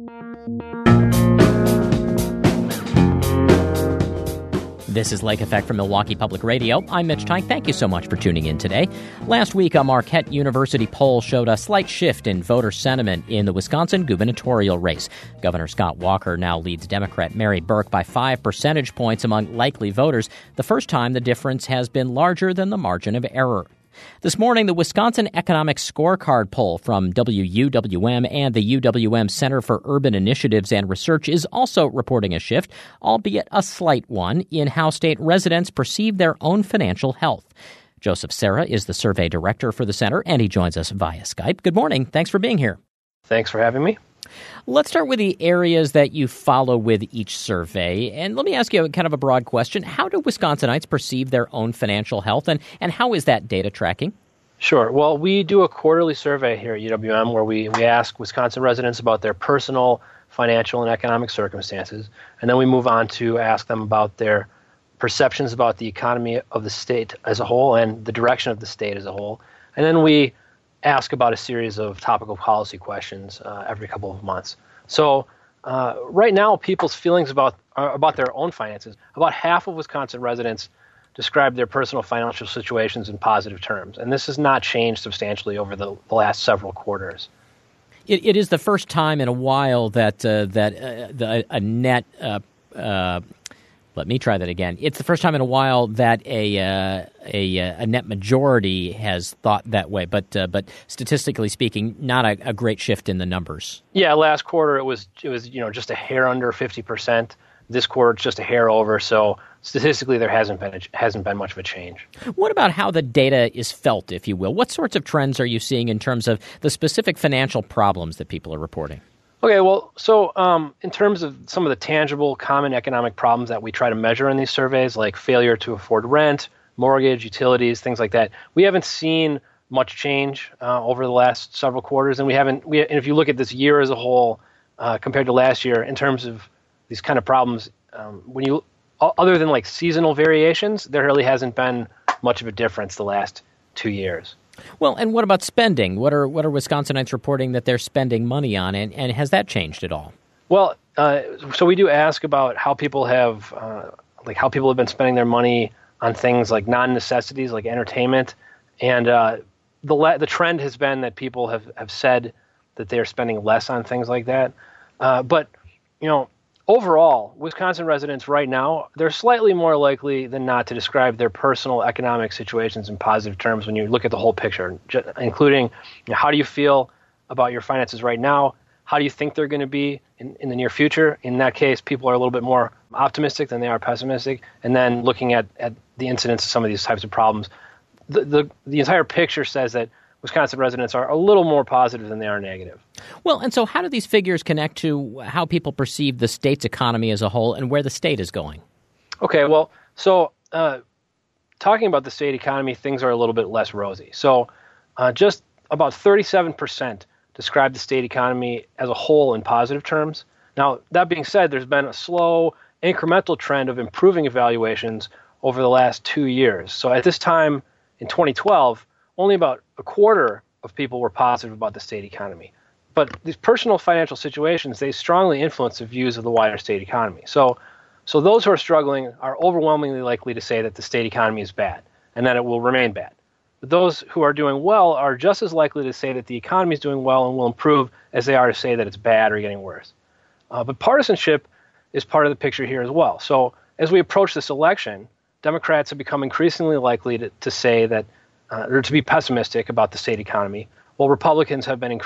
This is Lake Effect from Milwaukee Public Radio. I'm Mitch Teich. Thank you so much for tuning in today. Last week, a Marquette University poll showed a slight shift in voter sentiment in the Wisconsin gubernatorial race. Governor Scott Walker now leads Democrat Mary Burke by 5 percentage points among likely voters, the first time the difference has been larger than the margin of error. This morning, the Wisconsin Economic Scorecard poll from WUWM and the UWM Center for Urban Initiatives and Research is also reporting a shift, albeit a slight one, in how state residents perceive their own financial health. Joseph Serra is the survey director for the center, and he joins us via Skype. Good morning. Thanks for being here. Thanks for having me. Let's start with the areas that you follow with each survey. And let me ask you kind of a broad question. How do Wisconsinites perceive their own financial health, and how is that data tracking? Sure. Well, we do a quarterly survey here at UWM where we ask Wisconsin residents about their personal financial and economic circumstances, and then we move on to ask them about their perceptions about the economy of the state as a whole and the direction of the state as a whole. And then we ask about a series of topical policy questions every couple of months. So right now, people's feelings about their own finances, about half of Wisconsin residents describe their personal financial situations in positive terms. And this has not changed substantially over the last several quarters. It is the first time in a while that a net let me try that again. It's the first time in a while that a net majority has thought that way, but statistically speaking, not a great shift in the numbers. Yeah, last quarter it was just a hair under 50%. This quarter it's just a hair over. So statistically, there hasn't been much of a change. What about how the data is felt, if you will? What sorts of trends are you seeing in terms of the specific financial problems that people are reporting? Okay, well, so in terms of some of the tangible common economic problems that we try to measure in these surveys, like failure to afford rent, mortgage, utilities, things like that, we haven't seen much change over the last several quarters, and and if you look at this year as a whole compared to last year, in terms of these kind of problems, other than like seasonal variations, there really hasn't been much of a difference the last 2 years. Well, and what about spending? What are Wisconsinites reporting that they're spending money on, and has that changed at all? Well, so we do ask about how people have been spending their money on things like non-necessities, like entertainment, and the trend has been that people have said that they're spending less on things like that. But overall, Wisconsin residents right now, they're slightly more likely than not to describe their personal economic situations in positive terms when you look at the whole picture, including how do you feel about your finances right now? How do you think they're going to be in the near future? In that case, people are a little bit more optimistic than they are pessimistic. And then looking at the incidence of some of these types of problems, the entire picture says that Wisconsin residents are a little more positive than they are negative. Well, and so how do these figures connect to how people perceive the state's economy as a whole and where the state is going? Okay, well, so talking about the state economy, things are a little bit less rosy. So just about 37% describe the state economy as a whole in positive terms. Now, that being said, there's been a slow, incremental trend of improving evaluations over the last 2 years. So at this time in 2012, only about a quarter of people were positive about the state economy. But these personal financial situations, they strongly influence the views of the wider state economy. So those who are struggling are overwhelmingly likely to say that the state economy is bad and that it will remain bad. But those who are doing well are just as likely to say that the economy is doing well and will improve as they are to say that it's bad or getting worse. But partisanship is part of the picture here as well. So as we approach this election, Democrats have become increasingly likely to say that or to be pessimistic about the state economy, while Republicans have become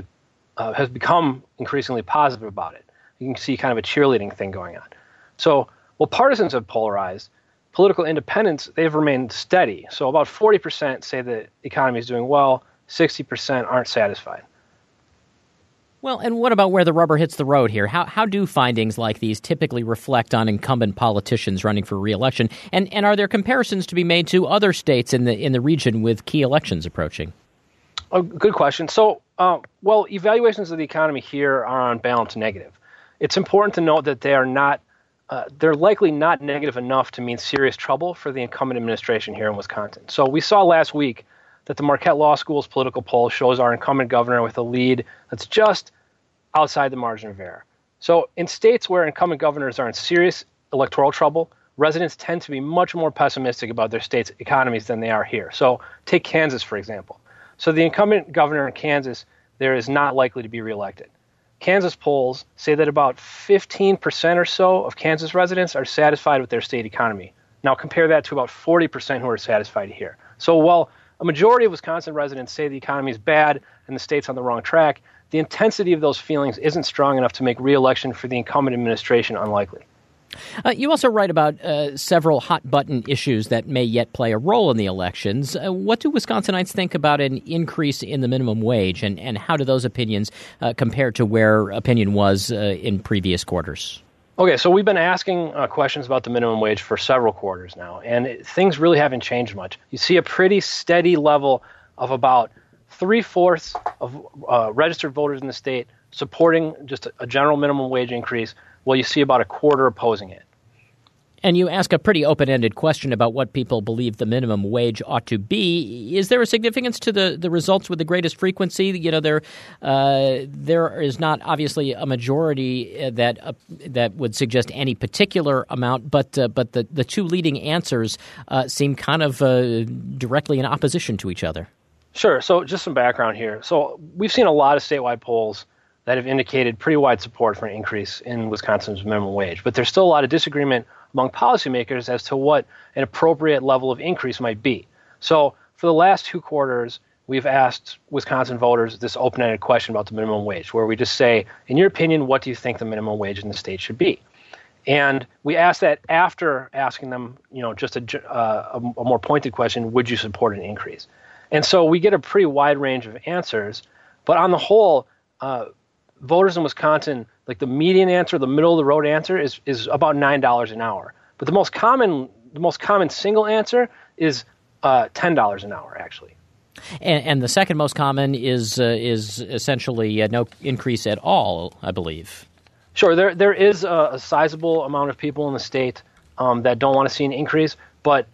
increasingly positive about it. You can see kind of a cheerleading thing going on. So while partisans have polarized, political independents, they've remained steady. So about 40% say the economy is doing well, 60% aren't satisfied. Well, and what about where the rubber hits the road here? How do findings like these typically reflect on incumbent politicians running for re-election? And are there comparisons to be made to other states in the region with key elections approaching? Oh, good question. So, evaluations of the economy here are on balance negative. It's important to note that they are not they're likely not negative enough to mean serious trouble for the incumbent administration here in Wisconsin. So we saw last week that the Marquette Law School's political poll shows our incumbent governor with a lead that's just outside the margin of error. So in states where incumbent governors are in serious electoral trouble, residents tend to be much more pessimistic about their state's economies than they are here. So take Kansas, for example. So the incumbent governor in Kansas there is not likely to be reelected. Kansas polls say that about 15% or so of Kansas residents are satisfied with their state economy. Now compare that to about 40% who are satisfied here. So while a majority of Wisconsin residents say the economy is bad and the state's on the wrong track, the intensity of those feelings isn't strong enough to make re-election for the incumbent administration unlikely. You also write about several hot-button issues that may yet play a role in the elections. What do Wisconsinites think about an increase in the minimum wage, and how do those opinions compare to where opinion was in previous quarters? Okay, so we've been asking questions about the minimum wage for several quarters now, and things really haven't changed much. You see a pretty steady level of about 3/4 of registered voters in the state supporting just a general minimum wage increase, while you see about a quarter opposing it. And you ask a pretty open-ended question about what people believe the minimum wage ought to be. Is there a significance to the results with the greatest frequency? You know, there is not obviously a majority that would suggest any particular amount, but the two leading answers seem kind of directly in opposition to each other. Sure. So just some background here. So we've seen a lot of statewide polls that have indicated pretty wide support for an increase in Wisconsin's minimum wage. But there's still a lot of disagreement among policymakers as to what an appropriate level of increase might be. So for the last 2 quarters, we've asked Wisconsin voters this open-ended question about the minimum wage, where we just say, in your opinion, what do you think the minimum wage in the state should be? And we ask that after asking them, just a more pointed question, would you support an increase? And so we get a pretty wide range of answers. But on the whole, voters in Wisconsin, like the median answer, the middle of the road answer is about $9 an hour. But the most common single answer is $10 an hour, actually. And the second most common is essentially no increase at all, I believe. Sure, there is a sizable amount of people in the state that don't want to see an increase, but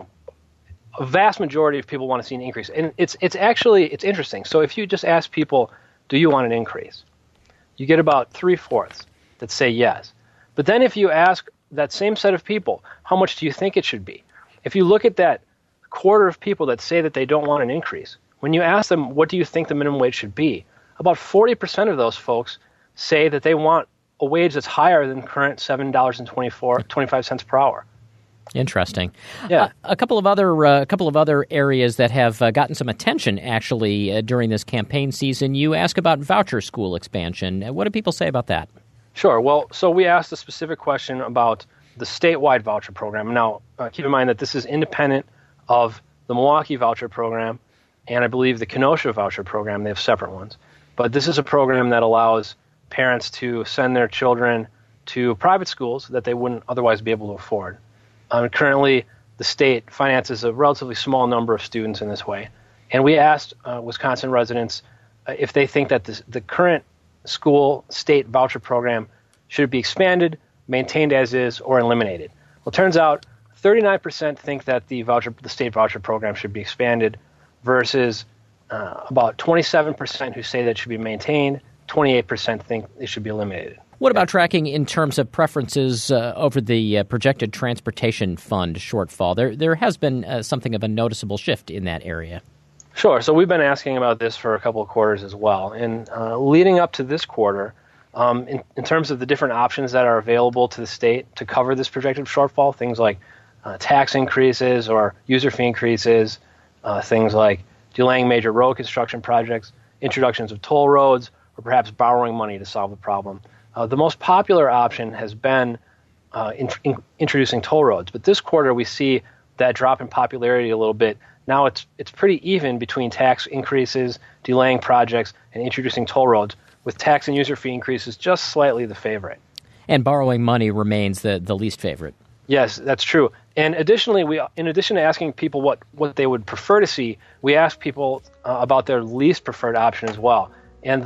a vast majority of people want to see an increase. And it's interesting. So if you just ask people, do you want an increase? You get about 3/4 that say yes. But then if you ask that same set of people, how much do you think it should be? If you look at that quarter of people that say that they don't want an increase, when you ask them, what do you think the minimum wage should be? About 40% of those folks say that they want a wage that's higher than current $7.25 per hour. Interesting. Yeah. A couple of other areas that have gotten some attention actually during this campaign season. You ask about voucher school expansion. What do people say about that? Sure. Well, so we asked a specific question about the statewide voucher program. Now, keep in mind that this is independent of the Milwaukee voucher program, and I believe the Kenosha voucher program. They have separate ones. But this is a program that allows parents to send their children to private schools that they wouldn't otherwise be able to afford. Currently, the state finances a relatively small number of students in this way. And we asked Wisconsin residents if they think that the current school state voucher program should be expanded, maintained as is, or eliminated. Well, it turns out 39% think that the state voucher program should be expanded versus about 27% who say that it should be maintained, 28% think it should be eliminated. What about tracking in terms of preferences over the projected transportation fund shortfall? There has been something of a noticeable shift in that area. Sure. So we've been asking about this for a couple of quarters as well. And leading up to this quarter, in terms of the different options that are available to the state to cover this projected shortfall, things like tax increases or user fee increases, things like delaying major road construction projects, introductions of toll roads, or perhaps borrowing money to solve the problem. The most popular option has been introducing toll roads, but this quarter we see that drop in popularity a little bit. Now it's pretty even between tax increases, delaying projects, and introducing toll roads, with tax and user fee increases just slightly the favorite. And borrowing money remains the least favorite. Yes, that's true. And additionally, in addition to asking people what they would prefer to see, we ask people about their least preferred option as well. And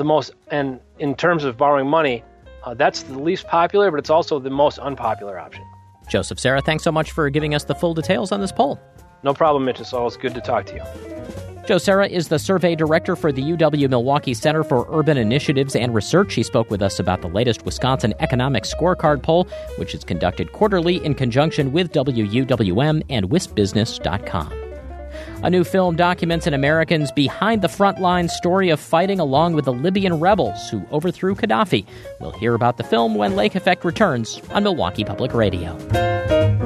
in terms of borrowing money, that's the least popular, but it's also the most unpopular option. Joseph Serra, thanks so much for giving us the full details on this poll. No problem, Mitch. It's always good to talk to you. Joe Serra is the survey director for the UW-Milwaukee Center for Urban Initiatives and Research. He spoke with us about the latest Wisconsin Economic Scorecard poll, which is conducted quarterly in conjunction with WUWM and WisBusiness.com. A new film documents an American's behind-the-front-line story of fighting along with the Libyan rebels who overthrew Gaddafi. We'll hear about the film when Lake Effect returns on Milwaukee Public Radio.